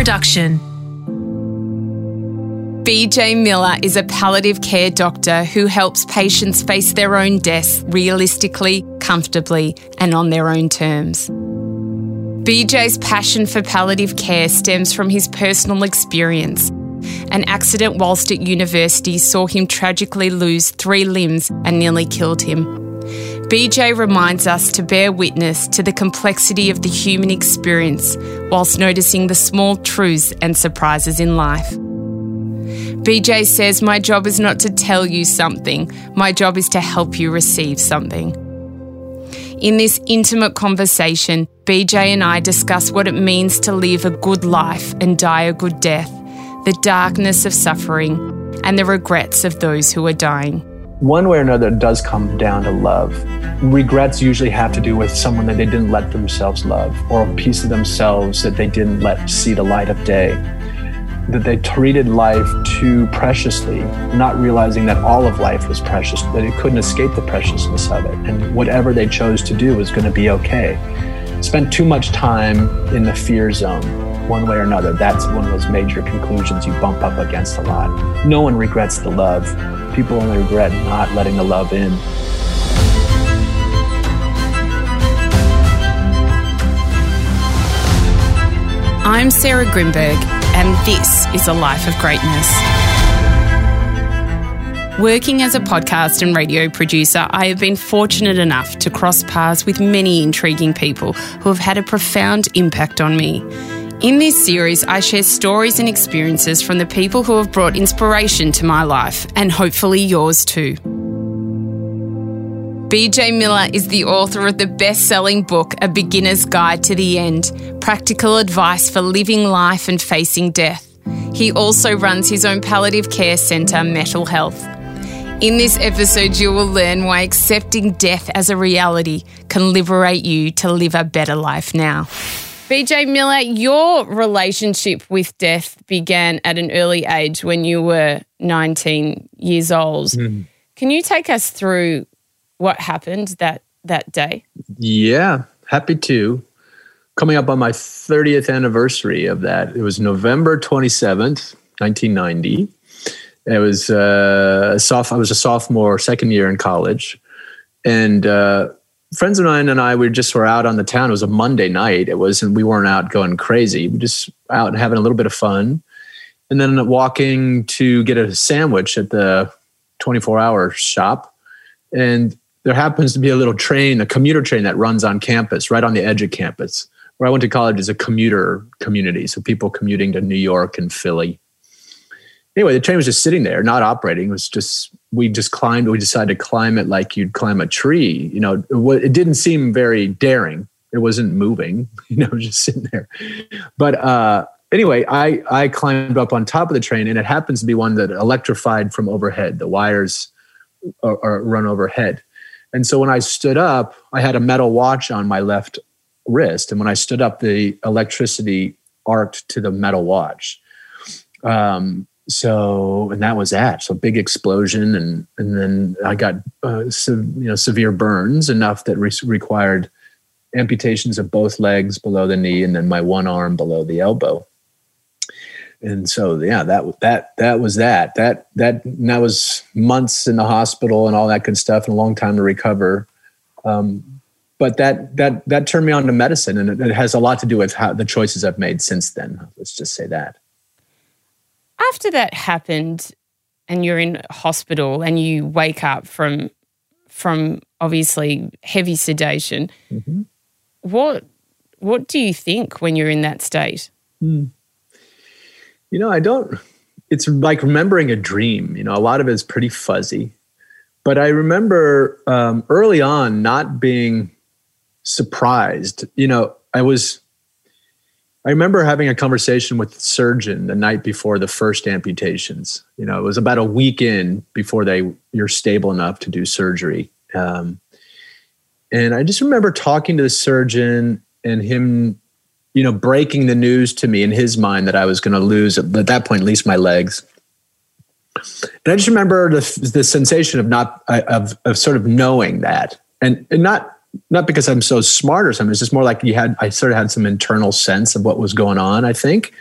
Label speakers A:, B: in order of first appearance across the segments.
A: production. BJ Miller is a palliative care doctor who helps patients face their own deaths realistically, comfortably, and on their own terms. BJ's passion for palliative care stems from his personal experience. An accident whilst at university saw him tragically lose 3 limbs and nearly killed him. BJ reminds us to bear witness to the complexity of the human experience whilst noticing the small truths and surprises in life. BJ says, "My job is not to tell you something. My job is to help you receive something." In this intimate conversation, BJ and I discuss what it means to live a good life and die a good death, the darkness of suffering, and the regrets of those who are dying.
B: One way or another, it does come down to love. Regrets usually have to do with someone that they didn't let themselves love, or a piece of themselves that they didn't let see the light of day, that they treated life too preciously, not realizing that all of life was precious, that it couldn't escape the preciousness of it, and whatever they chose to do was going to be okay. Spent too much time in the fear zone, one way or another. That's one of those major conclusions you bump up against a lot. No one regrets the love. People only regret not letting the love in.
A: I'm Sarah Grimberg, and this is A Life of Greatness. Working as a podcast and radio producer, I have been fortunate enough to cross paths with many intriguing people who have had a profound impact on me. In this series, I share stories and experiences from the people who have brought inspiration to my life, and hopefully yours too. BJ Miller is the author of the best-selling book, A Beginner's Guide to the End, Practical Advice for Living Life and Facing Death. He also runs his own palliative care centre, Metal Health. In this episode, you will learn why accepting death as a reality can liberate you to live a better life now. BJ Miller, your relationship with death began at an early age when you were 19 years old. Can you take us through what happened that day?
B: Yeah, happy to. Coming up on my 30th anniversary of that. It was November 27th, 1990. I was a sophomore, second year in college. And friends of mine and I, we were out on the town. It was a Monday night. We weren't out going crazy. We just out and having a little bit of fun. And then walking to get a sandwich at the 24-hour shop. And there happens to be a little train, a commuter train that runs on campus, right on the edge of campus. Where I went to college is a commuter community. So people commuting to New York and Philly. Anyway, the train was just sitting there, not operating. It was just, we decided to climb it like you'd climb a tree. You know, it didn't seem very daring. It wasn't moving, just sitting there. But anyway, I climbed up on top of the train, and it happens to be one that electrified from overhead. The wires are run overhead. And so when I stood up, I had a metal watch on my left wrist. And when I stood up, the electricity arced to the metal watch. And that was that. So big explosion. And then I got, severe burns, enough that required amputations of both legs below the knee, and then my one arm below the elbow. And so, yeah, that was that. That was months in the hospital and all that good stuff, and a long time to recover. But that turned me on to medicine, and it has a lot to do with how the choices I've made since then. Let's just say that.
A: After that happened, and you're in hospital, and you wake up from obviously heavy sedation, what do you think when you're in that state?
B: It's like remembering a dream. A lot of it is pretty fuzzy. But I remember early on not being surprised. I remember having a conversation with the surgeon the night before the first amputations. It was about a week in before you're stable enough to do surgery. And I just remember talking to the surgeon and him, breaking the news to me in his mind that I was going to lose, at that point, at least my legs. And I just remember the sensation of sort of knowing that, and not not because I'm so smart or something. It's just more like I sort of had some internal sense of what was going on, I think.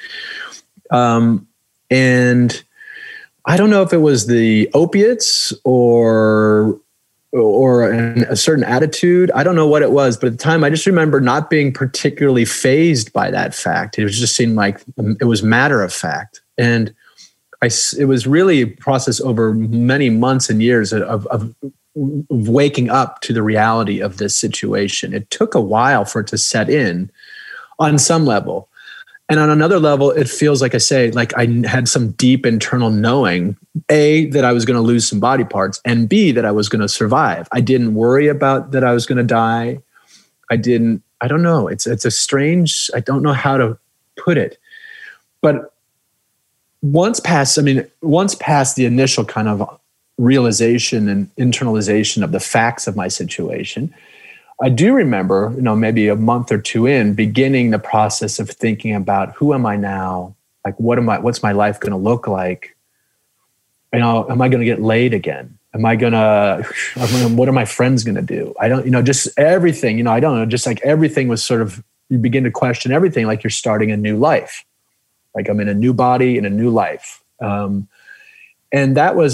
B: And I don't know if it was the opiates or a certain attitude. I don't know what it was, but at the time I just remember not being particularly fazed by that fact. It just seemed like it was matter of fact. And it was really a process over many months and years of waking up to the reality of this situation. It took a while for it to set in on some level. And on another level, it feels like I had some deep internal knowing, A, that I was going to lose some body parts, and B, that I was going to survive. I didn't worry about that I was going to die. I don't know. It's a strange, I don't know how to put it. But once past the initial kind of realization and internalization of the facts of my situation, I do remember, maybe a month or two in, beginning the process of thinking about who am I now? Like, what's my life going to look like? Am I going to get laid again? what are my friends going to do? I don't, just everything, I don't know, just like everything was sort of, you begin to question everything like you're starting a new life. Like I'm in a new body, in a new life. And that was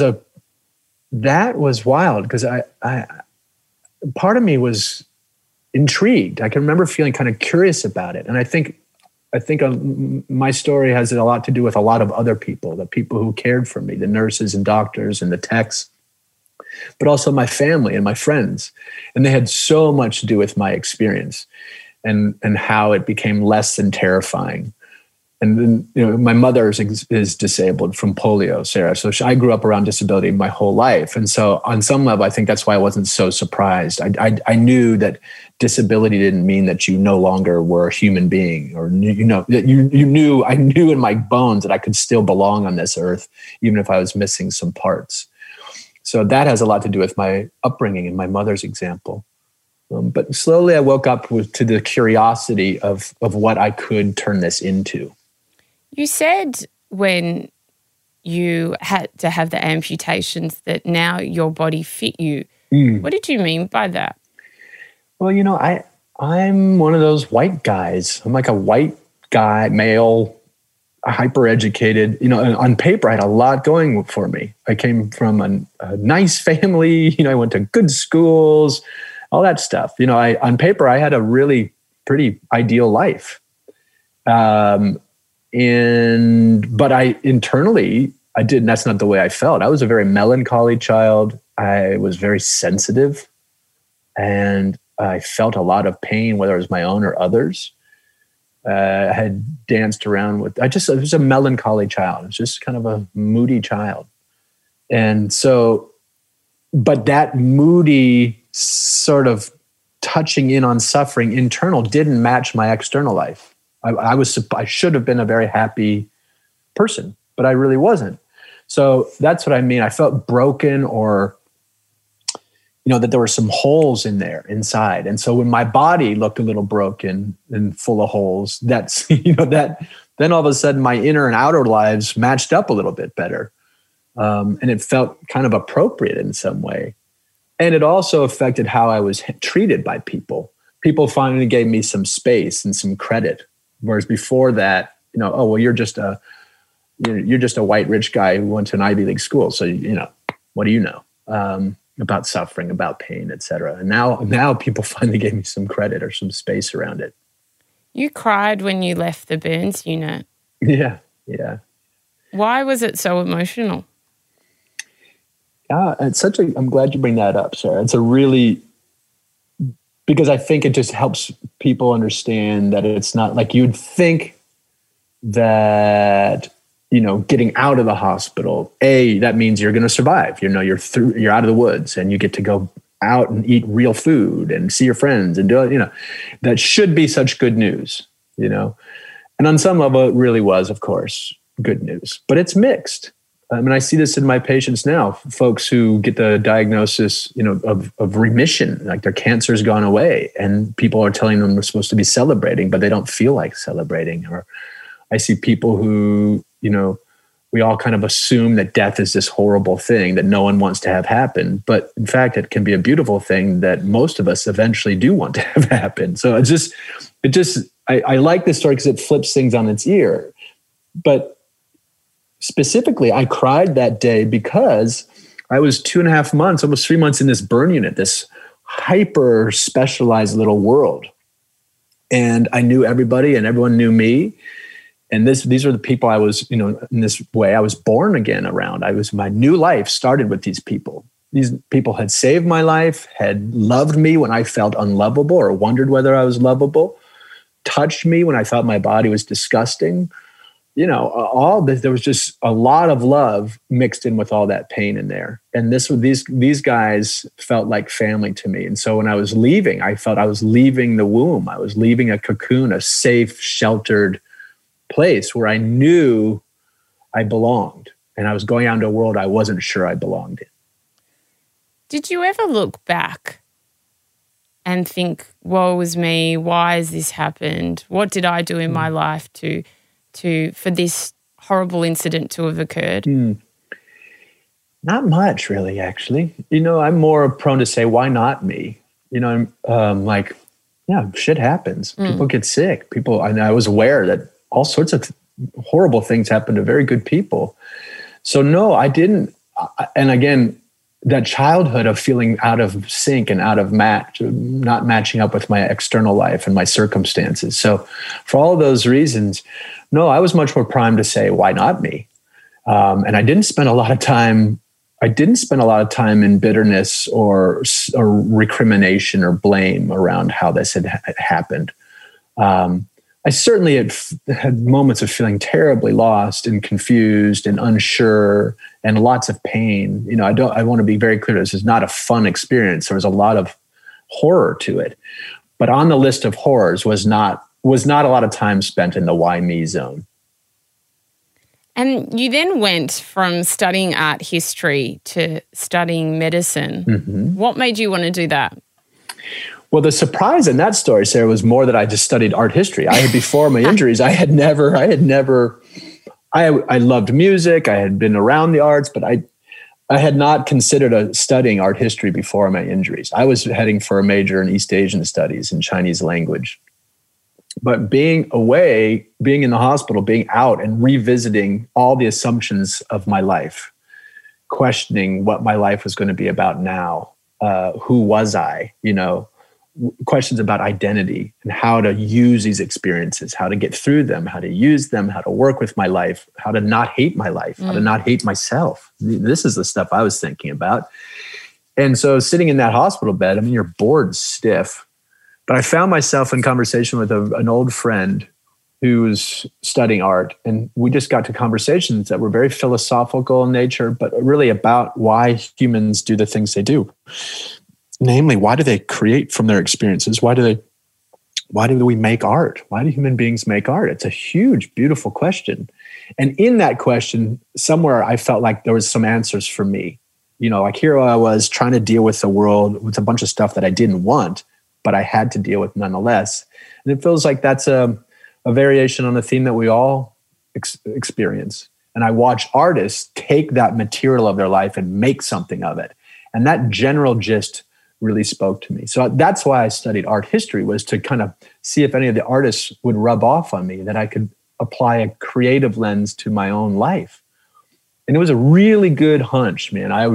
B: wild because I part of me was intrigued. I can remember feeling kind of curious about it. And I think my story has a lot to do with a lot of other people, the people who cared for me, the nurses and doctors and the techs, but also my family and my friends. And they had so much to do with my experience and how it became less than terrifying. And then, my mother is disabled from polio, Sarah. So I grew up around disability my whole life. And so on some level, I think that's why I wasn't so surprised. I knew that disability didn't mean that you no longer were a human being, or I knew in my bones that I could still belong on this earth, even if I was missing some parts. So that has a lot to do with my upbringing and my mother's example. But slowly I woke up to the curiosity of what I could turn this into.
A: You said when you had to have the amputations that now your body fit you. What did you mean by that?
B: Well, I'm one of those white guys. I'm like a white guy, male, hyper-educated. On paper, I had a lot going for me. I came from a nice family. I went to good schools, all that stuff. On paper, I had a really pretty ideal life. But internally, I didn't. That's not the way I felt. I was a very melancholy child. I was very sensitive, and I felt a lot of pain, whether it was my own or others. I had danced around I was a melancholy child. I was just kind of a moody child. And so, but that moody sort of touching in on suffering internal didn't match my external life. I should have been a very happy person, but I really wasn't. So that's what I mean. I felt broken, or, that there were some holes in there inside. And so when my body looked a little broken and full of holes, that's, then all of a sudden my inner and outer lives matched up a little bit better. And it felt kind of appropriate in some way. And it also affected how I was treated by people. People finally gave me some space and some credit. Whereas before that, you're just a white rich guy who went to an Ivy League school. So, what do you know about suffering, about pain, et cetera? And now people finally gave me some credit or some space around it.
A: You cried when you left the Burns unit.
B: Yeah.
A: Why was it so emotional?
B: Yeah, I'm glad you bring that up, Sarah. Because I think it just helps people understand that it's not like you'd think that, getting out of the hospital, that means you're going to survive. You're out of the woods and you get to go out and eat real food and see your friends and do it, that should be such good news, And on some level, it really was, of course, good news, but it's mixed. I see this in my patients now, folks who get the diagnosis, of remission, like their cancer's gone away, and people are telling them they're supposed to be celebrating, but they don't feel like celebrating. Or I see people who, we all kind of assume that death is this horrible thing that no one wants to have happen. But in fact, it can be a beautiful thing that most of us eventually do want to have happen. So I like this story because it flips things on its ear. But specifically, I cried that day because I was 2.5 months, almost 3 months in this burn unit, this hyper specialized little world. And I knew everybody and everyone knew me. And these are the people I was, in this way, I was born again around. My new life started with these people. These people had saved my life, had loved me when I felt unlovable or wondered whether I was lovable, touched me when I thought my body was disgusting. All this, there was just a lot of love mixed in with all that pain in there. And these guys felt like family to me. And so when I was leaving, I felt I was leaving the womb. I was leaving a cocoon, a safe, sheltered place where I knew I belonged. And I was going out into a world I wasn't sure I belonged in.
A: Did you ever look back and think, woe is me, why has this happened? What did I do in my life for this horrible incident to have occurred?
B: Not much, really, actually. I'm more prone to say, why not me? Shit happens. People get sick. I was aware that all sorts of horrible things happen to very good people. So no, I didn't. And again, that childhood of feeling out of sync and out of match, not matching up with my external life and my circumstances. So for all those reasons, no, I was much more primed to say, why not me? And I didn't spend a lot of time in bitterness or recrimination or blame around how this had happened. I certainly had moments of feeling terribly lost and confused and unsure and lots of pain. I want to be very clear. This is not a fun experience. There was a lot of horror to it, but on the list of horrors was not a lot of time spent in the why me zone.
A: And you then went from studying art history to studying medicine. Mm-hmm. What made you want to do that?
B: Well, the surprise in that story, Sarah, was more that I just studied art history. Before my injuries, I loved music. I had been around the arts, but I had not considered studying art history before my injuries. I was heading for a major in East Asian studies in Chinese language. But being away, being in the hospital, being out and revisiting all the assumptions of my life, questioning what my life was going to be about now, who was I, questions about identity and how to use these experiences, how to get through them, how to use them, how to work with my life, how to not hate my life, how to not hate myself. This is the stuff I was thinking about. And so sitting in that hospital bed, you're bored stiff, but I found myself in conversation with an old friend who was studying art. And we just got to conversations that were very philosophical in nature, but really about why humans do the things they do. Namely, why do they create from their experiences? Why do we make art? Why do human beings make art? It's a huge, beautiful question. And in that question, somewhere I felt like there was some answers for me. Like here I was trying to deal with the world with a bunch of stuff that I didn't want, but I had to deal with nonetheless. And it feels like that's a variation on a theme that we all experience. And I watch artists take that material of their life and make something of it. And that general gist really spoke to me. So that's why I studied art history, was to kind of see if any of the artists would rub off on me, that I could apply a creative lens to my own life. And it was a really good hunch, man. I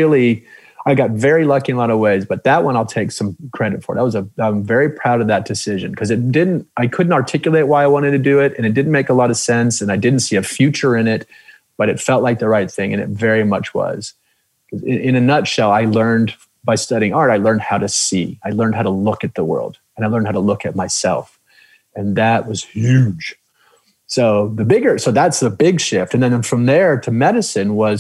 B: got very lucky in a lot of ways, but that one I'll take some credit for. I'm very proud of that decision because I couldn't articulate why I wanted to do it, and it didn't make a lot of sense, and I didn't see a future in it, but it felt like the right thing, and it very much was. In a nutshell, by studying art, I learned how to see. I learned how to look at the world, and I learned how to look at myself. And that was huge. So that's the big shift. And then from there to medicine was,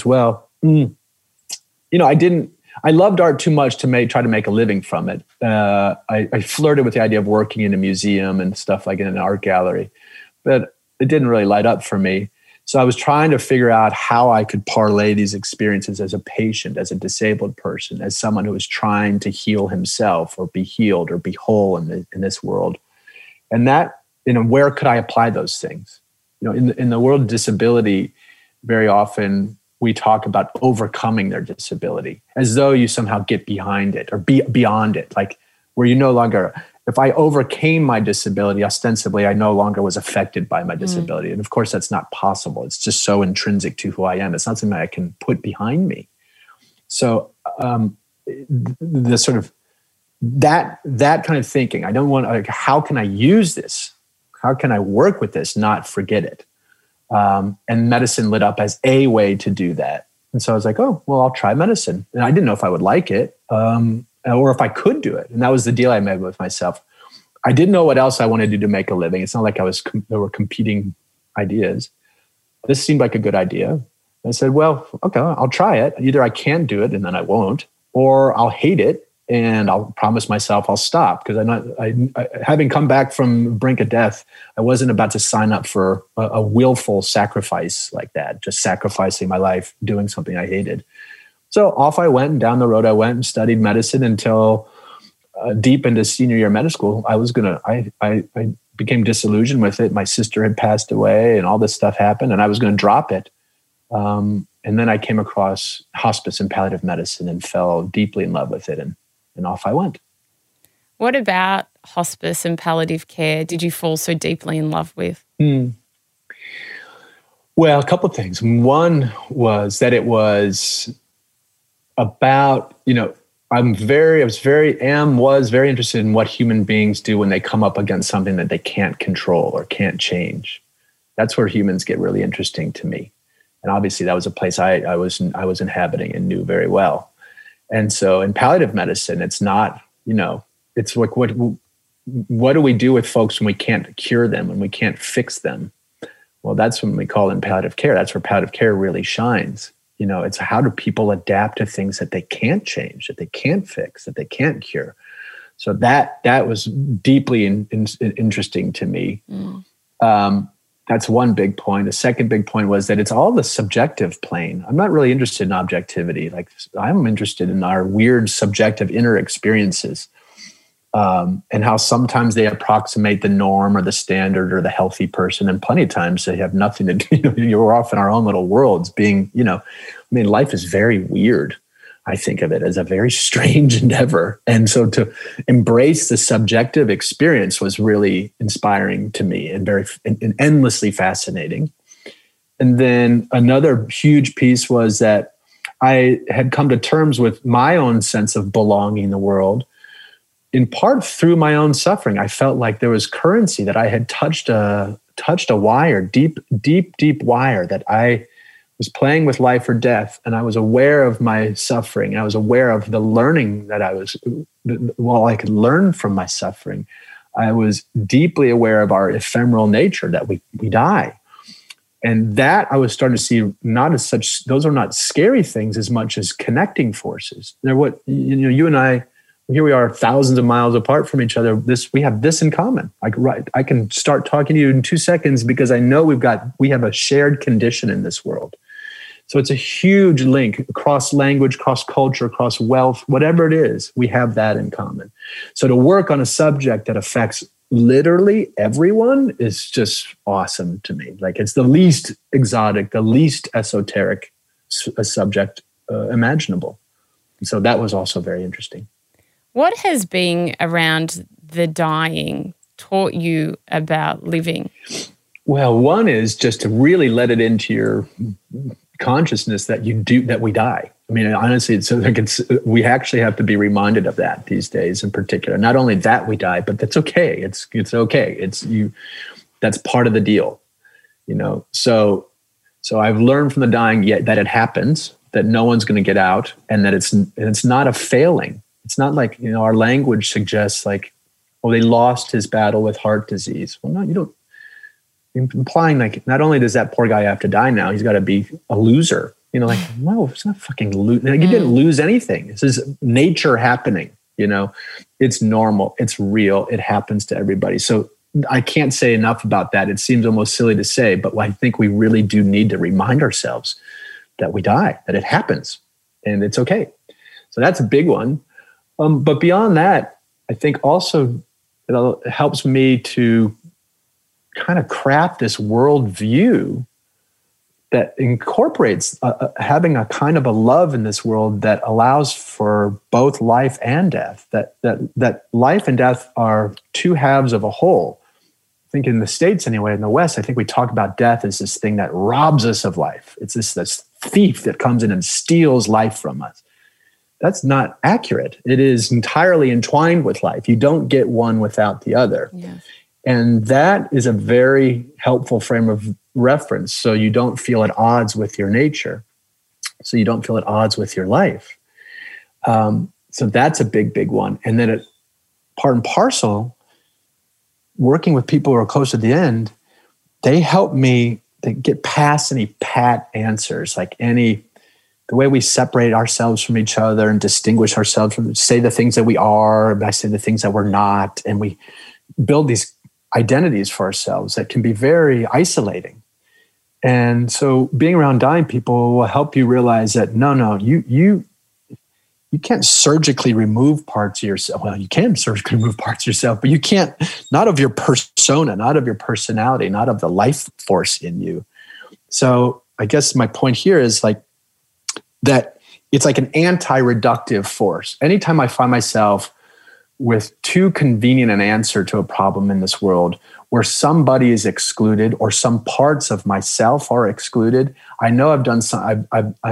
B: I loved art too much to try to make a living from it. I flirted with the idea of working in a museum and stuff like in an art gallery, but it didn't really light up for me. So I was trying to figure out how I could parlay these experiences as a patient, as a disabled person, as someone who was trying to heal himself or be healed or be whole in this world. And that, where could I apply those things? In the world of disability, very often we talk about overcoming their disability as though you somehow get behind it or be beyond it, like where you no longer, if I overcame my disability, ostensibly, I no longer was affected by my disability. And of course, that's not possible. It's just so intrinsic to who I am. It's not something I can put behind me. So the sort of that kind of thinking, I don't want, like, how can I use this? How can I work with this, not forget it? And medicine lit up as a way to do that. And so I was like, oh, well, I'll try medicine. And I didn't know if I would like it or if I could do it. And that was the deal I made with myself. I didn't know what else I wanted to do to make a living. It's not like there were competing ideas. This seemed like a good idea. I said, well, okay, I'll try it. Either I can do it and then I won't, or I'll hate it and I'll promise myself I'll stop, because having come back from the brink of death, I wasn't about to sign up for a willful sacrifice like that, just sacrificing my life, doing something I hated. So off I went, and down the road I went and studied medicine until deep into senior year of medical school. I became disillusioned with it. My sister had passed away and all this stuff happened, and I was going to drop it. And then I came across hospice and palliative medicine and fell deeply in love with it, and off I went.
A: What about hospice and palliative care did you fall so deeply in love with?
B: Well, a couple of things. One was that it was about, I was very interested in what human beings do when they come up against something that they can't control or can't change. That's where humans get really interesting to me. And obviously that was a place I was inhabiting and knew very well. And so in palliative medicine, it's not, it's like, what do we do with folks when we can't cure them, when we can't fix them? Well, that's when we call in palliative care. That's where palliative care really shines. It's how do people adapt to things that they can't change, that they can't fix, that they can't cure. So that was deeply interesting to me. That's one big point. The second big point was that it's all the subjective plane. I'm not really interested in objectivity. Like, I'm interested in our weird subjective inner experiences, and how sometimes they approximate the norm or the standard or the healthy person. And plenty of times they have nothing to do. You're off in our own little worlds being, life is very weird. I think of it as a very strange endeavor. And so to embrace the subjective experience was really inspiring to me and and endlessly fascinating. And then another huge piece was that I had come to terms with my own sense of belonging in the world, in part through my own suffering. I felt like there was currency, that I had touched a wire, deep wire, that I was playing with life or death, and I was aware of my suffering. I was aware of the learning that I could learn from my suffering. I was deeply aware of our ephemeral nature, that we die. And that I was starting to see not as such, those are not scary things as much as connecting forces. They're what, you and I, here we are thousands of miles apart from each other. We have this in common. I can start talking to you in 2 seconds because I know we have a shared condition in this world. So it's a huge link across language, cross culture, cross wealth, whatever it is, we have that in common. So to work on a subject that affects literally everyone is just awesome to me. Like, it's the least exotic, the least esoteric subject imaginable. So that was also very interesting.
A: What has being around the dying taught you about living?
B: Well, one is just to really let it into your consciousness that we die. I mean, honestly, we actually have to be reminded of that these days in particular. Not only that we die, but that's okay. It's okay. That's part of the deal, So I've learned from the dying that it happens, that no one's going to get out, and that it's not a failing. It's not like, our language suggests like, oh, they lost his battle with heart disease. Well, no, you don't. Implying like, not only does that poor guy have to die now, he's got to be a loser. No, it's not fucking lose. Like, you didn't lose anything. This is nature happening. It's normal. It's real. It happens to everybody. So I can't say enough about that. It seems almost silly to say, but I think we really do need to remind ourselves that we die, that it happens, and it's okay. So that's a big one. But beyond that, I think also it helps me to kind of craft this worldview that incorporates having a kind of a love in this world that allows for both life and death. That life and death are two halves of a whole. I think in the States anyway, in the West, I think we talk about death as this thing that robs us of life. It's this thief that comes in and steals life from us. That's not accurate. It is entirely entwined with life. You don't get one without the other. Yes. And that is a very helpful frame of reference, so you don't feel at odds with your nature, so you don't feel at odds with your life. So that's a big, big one. And then part and parcel, working with people who are close to the end, they help me to get past any pat answers, like the way we separate ourselves from each other and distinguish ourselves from, say the things that we are, I say the things that we're not, and we build these identities for ourselves that can be very isolating. And so being around dying people will help you realize that no, you can't surgically remove parts of yourself. Well, you can surgically remove parts of yourself, but you can't, not of your persona, not of your personality, not of the life force in you. So I guess my point here is like that it's like an anti-reductive force. Anytime I find myself with too convenient an answer to a problem in this world, where somebody is excluded or some parts of myself are excluded, I know I've done some.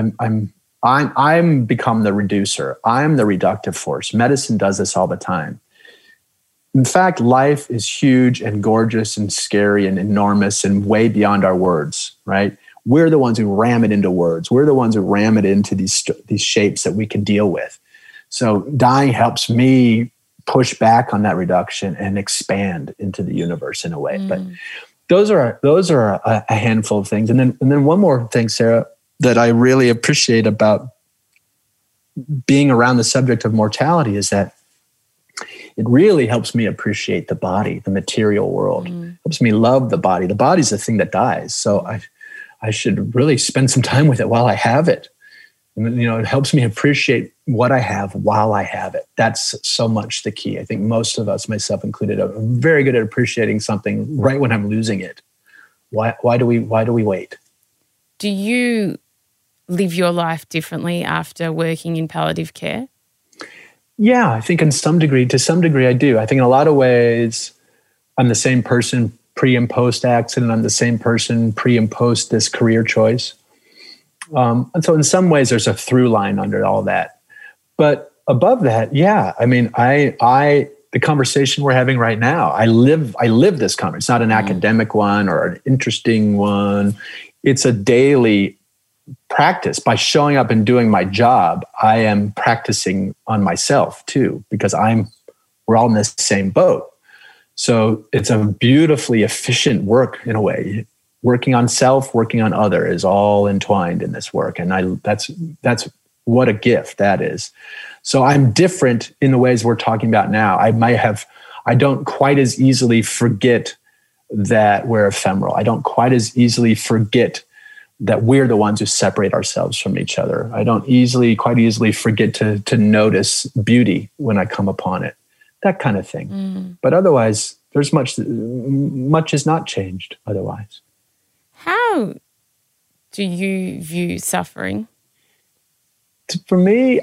B: I'm become the reducer. I'm the reductive force. Medicine does this all the time. In fact, life is huge and gorgeous and scary and enormous and way beyond our words. Right? We're the ones who ram it into words. We're the ones who ram it into these shapes that we can deal with. So dying helps me push back on that reduction and expand into the universe in a way. But those are a handful of things. And then one more thing, Sarah, that I really appreciate about being around the subject of mortality is that it really helps me appreciate the body, the material world. It helps me love the body. The body's the thing that dies. So I should really spend some time with it while I have it. And, it helps me appreciate what I have while I have it. That's so much the key. I think most of us, myself included, are very good at appreciating something right when I'm losing it. Why do we wait?
A: Do you live your life differently after working in palliative care?
B: Yeah, I think to some degree I do. I think in a lot of ways, I'm the same person pre and post accident. I'm the same person pre and post this career choice. And so in some ways there's a through line under all that. But above that, yeah, I mean, the conversation we're having right now, I live this conversation. It's not an academic one or an interesting one. It's a daily practice. By showing up and doing my job, I am practicing on myself too, because we're all in the same boat. So it's a beautifully efficient work in a way. Working on self, working on other is all entwined in this work. And that's what a gift that is. So I'm different in the ways we're talking about now. I don't quite as easily forget that we're ephemeral. I don't quite as easily forget that we're the ones who separate ourselves from each other. I don't quite easily forget to notice beauty when I come upon it, that kind of thing. But otherwise, there's much has not changed otherwise.
A: How do you view suffering?
B: For me,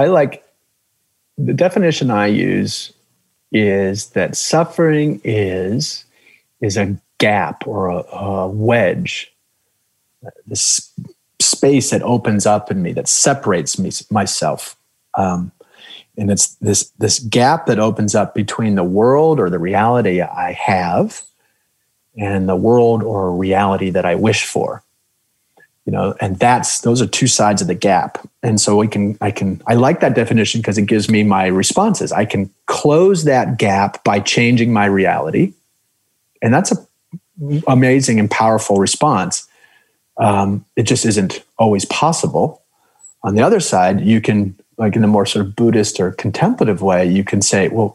B: the definition I use is that suffering is a gap or a wedge, this space that opens up in me that separates myself. And it's this gap that opens up between the world or the reality I have and the world or reality that I wish for, and those are two sides of the gap. And so I like that definition because it gives me my responses. I can close that gap by changing my reality. And that's an amazing and powerful response. It just isn't always possible. On the other side, you can, like in a more sort of Buddhist or contemplative way, you can say, well,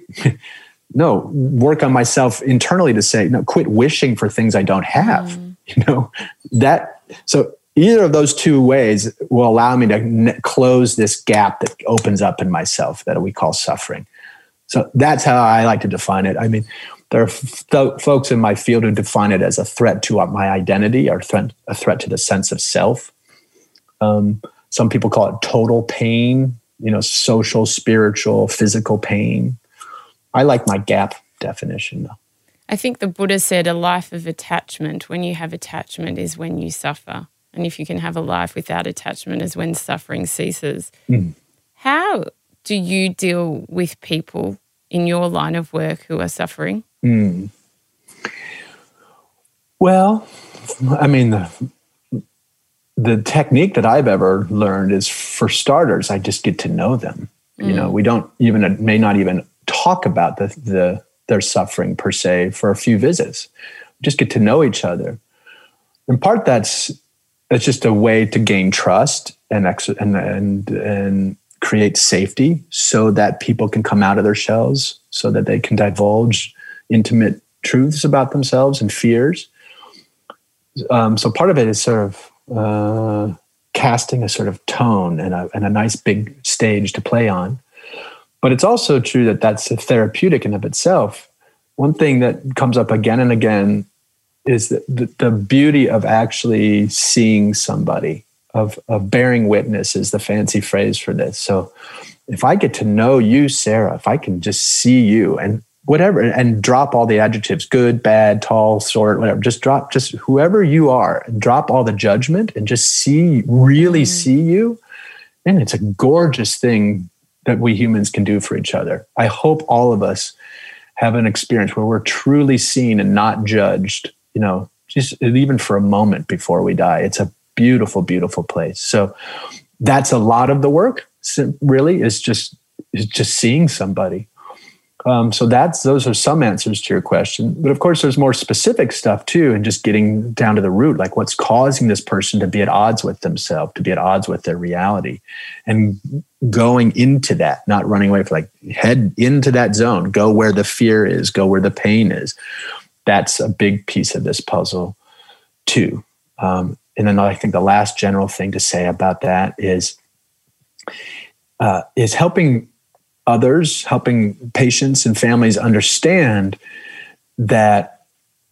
B: work on myself internally to say, no, quit wishing for things I don't have. So either of those two ways will allow me to close this gap that opens up in myself that we call suffering. So that's how I like to define it. I mean, There are folks in my field who define it as a threat to my identity, or a threat to the sense of self. Some people call it total pain, social, spiritual, physical pain. I like my gap definition, though.
A: I think the Buddha said a life of attachment, when you have attachment, is when you suffer. And if you can have a life without attachment, is when suffering ceases. How do you deal with people in your line of work who are suffering?
B: Well, I mean, the technique that I've ever learned is, for starters, I just get to know them. We may not even talk about their suffering per se for a few visits. We just get to know each other. In part, that's just a way to gain trust and create safety, so that people can come out of their shells, so that they can divulge intimate truths about themselves and fears. So part of it is sort of casting a sort of tone and a nice big stage to play on. But it's also true that that's a therapeutic in of itself. One thing that comes up again and again is the beauty of actually seeing somebody, of bearing witness is the fancy phrase for this. So if I get to know you, Sarah, if I can just see you and whatever, and drop all the adjectives, good, bad, tall, short, whatever, just whoever you are, and drop all the judgment and just really see you. And it's a gorgeous thing that we humans can do for each other. I hope all of us have an experience where we're truly seen and not judged, just even for a moment before we die. It's a beautiful, beautiful place. So that's a lot of the work, really, is just seeing somebody. So those are some answers to your question. But of course, there's more specific stuff too, and just getting down to the root, like what's causing this person to be at odds with themselves, to be at odds with their reality, and going into that, not running away from, head into that zone, go where the fear is, go where the pain is. That's a big piece of this puzzle too. And then I think the last general thing to say about that is helping others, helping patients and families understand that,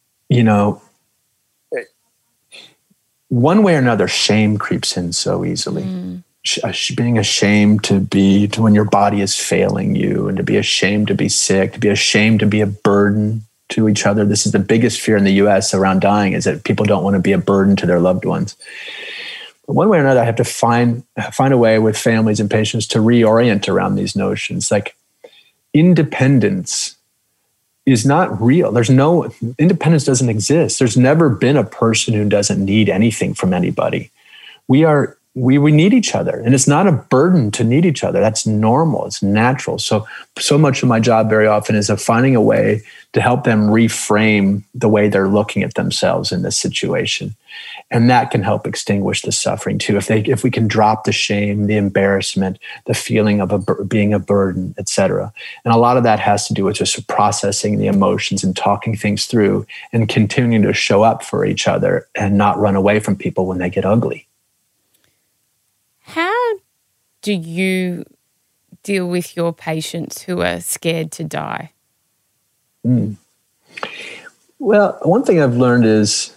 B: one way or another, shame creeps in so easily. Being ashamed to when your body is failing you, and to be ashamed to be sick, to be ashamed to be a burden to each other. This is the biggest fear in the US around dying, is that people don't want to be a burden to their loved ones. But one way or another, I have to find a way with families and patients to reorient around these notions. Like, independence is not real. Independence doesn't exist. There's never been a person who doesn't need anything from anybody. We need each other, and it's not a burden to need each other. That's normal. It's natural. So much of my job very often is of finding a way to help them reframe the way they're looking at themselves in this situation. And that can help extinguish the suffering too. If we can drop the shame, the embarrassment, the feeling of being a burden, etc. And a lot of that has to do with just processing the emotions and talking things through, and continuing to show up for each other and not run away from people when they get ugly.
A: How do you deal with your patients who are scared to die?
B: Well, one thing I've learned is,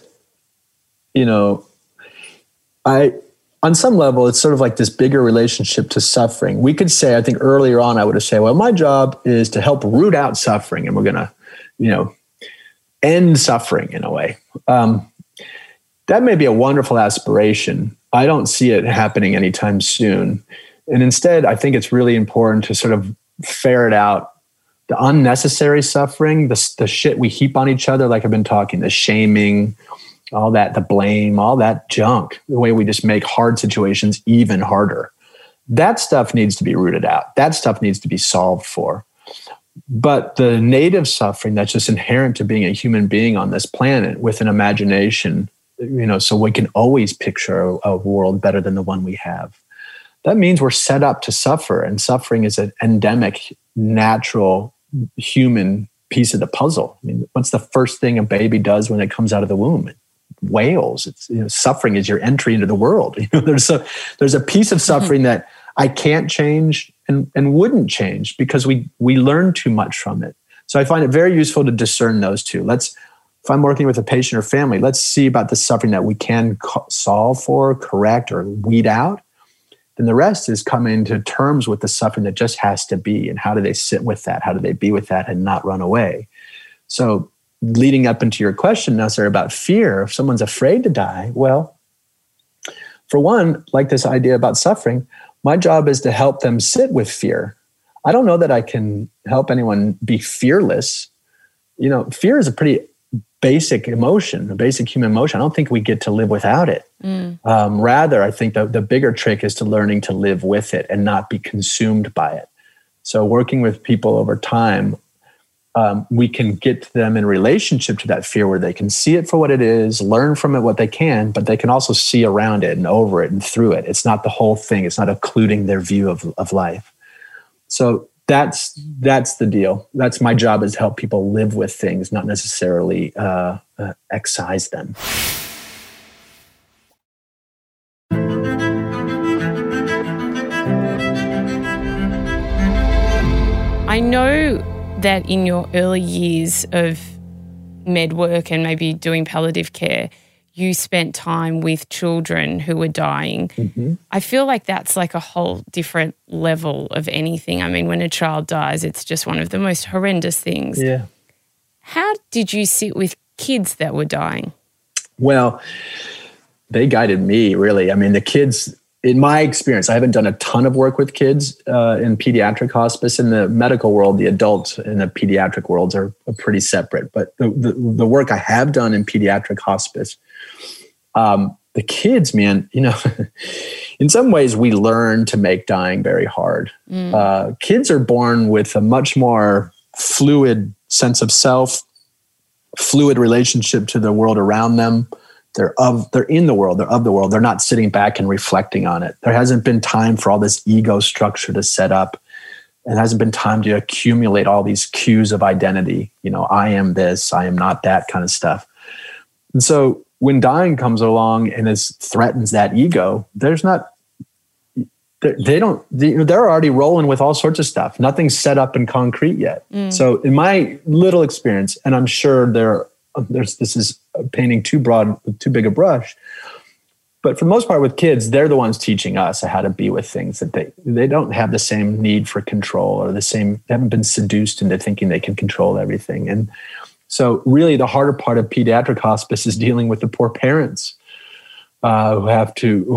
B: on some level, it's sort of like this bigger relationship to suffering. We could say, I think earlier on, I would have said, well, my job is to help root out suffering, and we're going to, end suffering in a way. That may be a wonderful aspiration. I don't see it happening anytime soon. And instead, I think it's really important to sort of ferret out the unnecessary suffering, the shit we heap on each other, like I've been talking, the shaming, all that, the blame, all that junk, the way we just make hard situations even harder. That stuff needs to be rooted out. That stuff needs to be solved for. But the native suffering that's just inherent to being a human being on this planet with an imagination, so we can always picture a world better than the one we have. That means we're set up to suffer, and suffering is an endemic, natural, human piece of the puzzle. I mean, what's the first thing a baby does when it comes out of the womb? It wails. It's suffering is your entry into the world. There's a piece of suffering that I can't change and wouldn't change because we learn too much from it. So I find it very useful to discern those two. If I'm working with a patient or family, let's see about the suffering that we can solve for, correct, or weed out. Then the rest is coming to terms with the suffering that just has to be, and how do they sit with that? How do they be with that and not run away? So leading up into your question now, sir, about fear, if someone's afraid to die, well, for one, like this idea about suffering, my job is to help them sit with fear. I don't know that I can help anyone be fearless. Fear is a pretty basic emotion, a basic human emotion. I don't think we get to live without it. Rather, I think the bigger trick is to learning to live with it and not be consumed by it. So working with people over time, we can get them in relationship to that fear where they can see it for what it is, learn from it what they can, but they can also see around it and over it and through it. It's not the whole thing. It's not occluding their view of life. So that's the deal. That's my job, is to help people live with things, not necessarily excise them.
A: I know that in your early years of med work and maybe doing palliative care, you spent time with children who were dying. Mm-hmm. I feel like that's like a whole different level of anything. I mean, when a child dies, it's just one of the most horrendous things.
B: Yeah.
A: How did you sit with kids that were dying?
B: Well, they guided me, really. I mean, the kids, in my experience, I haven't done a ton of work with kids in pediatric hospice. In the medical world, the adult and the pediatric worlds are pretty separate. But the work I have done in pediatric hospice, the kids, man, in some ways we learn to make dying very hard. Kids are born with a much more fluid sense of self, fluid relationship to the world around them. They're in the world, they're of the world. They're not sitting back and reflecting on it. There hasn't been time for all this ego structure to set up. It hasn't been time to accumulate all these cues of identity. I am this, I am not that kind of stuff. And so when dying comes along and threatens that ego, they're already rolling with all sorts of stuff. Nothing's set up in concrete yet. So in my little experience, and I'm sure this is painting too big a brush, but for the most part with kids, they're the ones teaching us how to be with things, that they don't have the same need for control, or they haven't been seduced into thinking they can control everything. And so really the harder part of pediatric hospice is dealing with the poor parents who have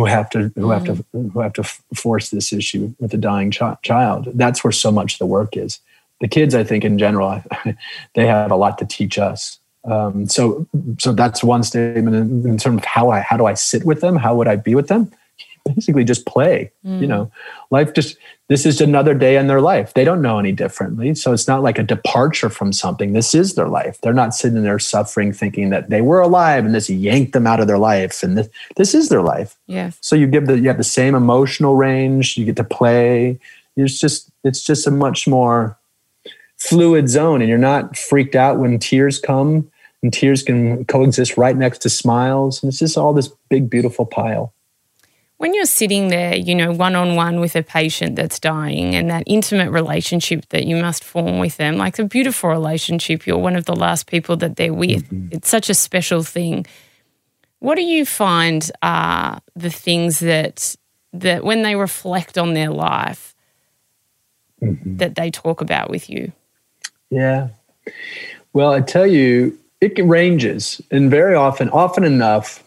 B: to force this issue with a dying child. That's where so much of the work is. The kids, I think in general, they have a lot to teach us. So that's one statement in terms of how do I sit with them? How would I be with them? Basically just play, life this is another day in their life. They don't know any differently. So it's not like a departure from something. This is their life. They're not sitting there suffering, thinking that they were alive and this yanked them out of their life. And this is their life.
A: Yeah.
B: So you have the same emotional range. You get to play. It's just a much more fluid zone, and you're not freaked out when tears come. And tears can coexist right next to smiles. And it's just all this big, beautiful pile.
A: When you're sitting there, one-on-one with a patient that's dying, and that intimate relationship that you must form with them, like a beautiful relationship, you're one of the last people that they're with. Mm-hmm. It's such a special thing. What do you find are the things that when they reflect on their life that they talk about with you?
B: Yeah. Well, I tell you, it ranges, and very often enough,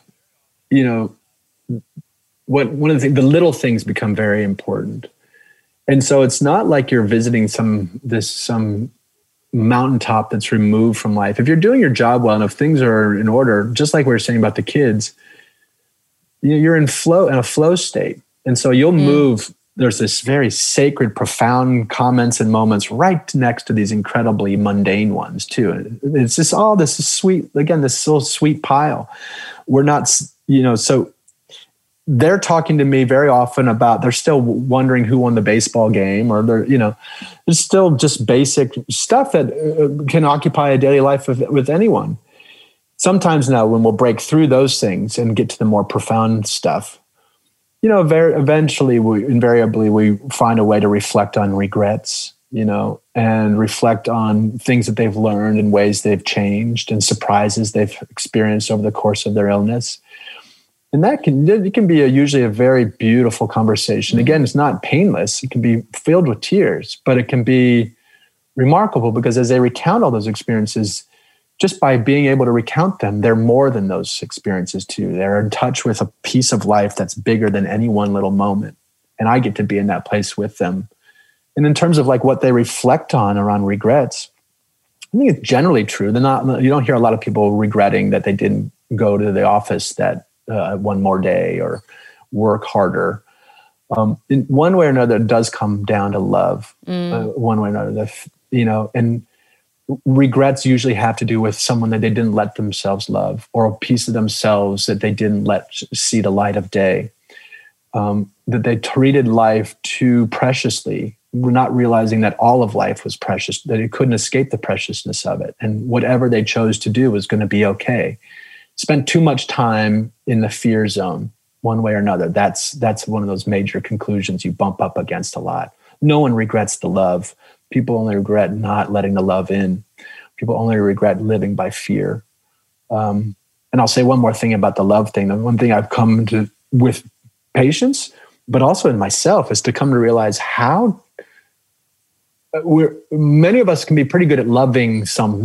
B: one of the little things become very important. And so it's not like you're visiting some mountaintop that's removed from life. If you're doing your job well and if things are in order, just like we were saying about the kids, you're in a flow state. And so you'll move. There's this very sacred, profound comments and moments right next to these incredibly mundane ones too. And it's just all this sweet, again, this little sweet pile. We're not, so they're talking to me very often about, they're still wondering who won the baseball game, or there's still just basic stuff that can occupy a daily life with anyone. Sometimes now when we'll break through those things and get to the more profound stuff, invariably we find a way to reflect on regrets and reflect on things that they've learned and ways they've changed and surprises they've experienced over the course of their illness. And it can be usually a very beautiful conversation. Again, it's not painless. It can be filled with tears, but it can be remarkable because as they recount all those experiences, just by being able to recount them, they're more than those experiences too. They're in touch with a piece of life that's bigger than any one little moment. And I get to be in that place with them. And in terms of like what they reflect on around regrets, I think it's generally true. You don't hear a lot of people regretting that they didn't go to the office that one more day or work harder. In one way or another, it does come down to love. One way or another, and regrets usually have to do with someone that they didn't let themselves love, or a piece of themselves that they didn't let see the light of day. That they treated life too preciously, not realizing that all of life was precious, that it couldn't escape the preciousness of it. And whatever they chose to do was going to be okay. Spent too much time in the fear zone, one way or another. That's one of those major conclusions you bump up against a lot. No one regrets the love. People only regret not letting the love in. People only regret living by fear. And I'll say one more thing about the love thing. The one thing I've come to with patients, but also in myself, is to come to realize how many of us can be pretty good at loving.